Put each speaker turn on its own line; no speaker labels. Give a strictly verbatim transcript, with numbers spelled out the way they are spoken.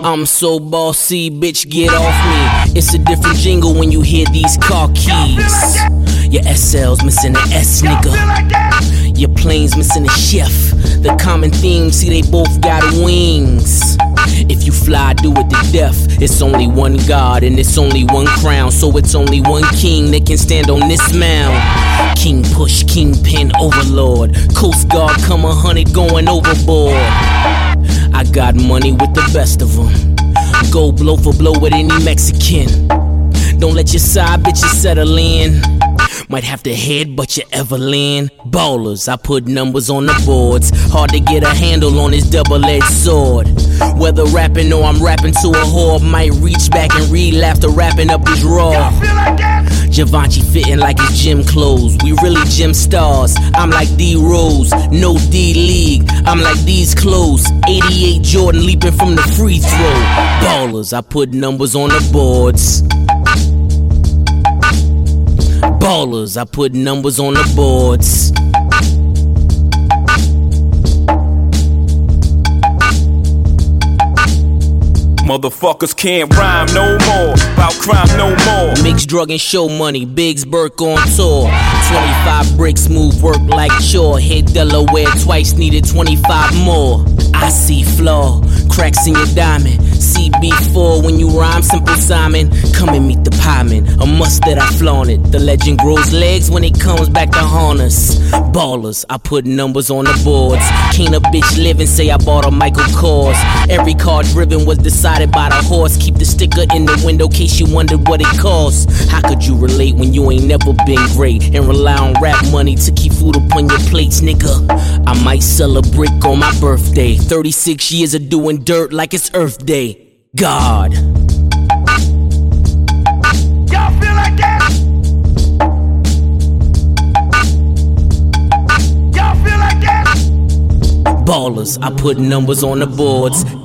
I'm so bossy, bitch, get off me. It's a different jingle when you hear these car keys. Your S L's missing an S, nigga. Your plane's missing a chef. The common theme, see they both got wings. If you fly, do it to death. It's only one God and it's only one crown, so it's only one king that can stand on this mound. King push, kingpin, overlord. Coast Guard come a hundred going overboard. I got money with the best of them. Go blow for blow with any Mexican. Don't let your side bitches settle in. Might have to headbutt your Evelyn. Ballers, I put numbers on the boards. Hard to get a handle on this double-edged sword. Whether rapping or I'm rapping to a whore, might reach back and read after wrapping up his raw. Givenchy fitting like his gym clothes. We really gym stars. I'm like D-Rose, no D-League. I'm like these clothes. eighty-eight Jordan leaping from the free throw. Ballers, I put numbers on the boards. Ballers, I put numbers on the boards.
Motherfuckers can't rhyme no more, about crime no more.
Mixed drug and show money, Biggs Burke on tour. twenty-five bricks, move work like chore. Hit Delaware twice, needed twenty-five more. I see flaw, cracks in your diamond. C B four when you rhyme, Simple Simon. Come and meet the pieman, a must that I flaunt it. The legend grows legs when it comes back to haunt us. Ballers, I put numbers on the boards. Can't a bitch live and say I bought a Michael Kors. Every car driven was decided by the horse. Keep the sticker in the window case you wondered what it costs. How could you relate when you ain't never been great and rely on rap money to keep food upon your plates, nigga? I might sell a brick on my birthday. thirty-six years of doing dirt like it's Earth Day. God.
Y'all feel like that? Y'all feel like that?
Ballers, I put numbers on the boards.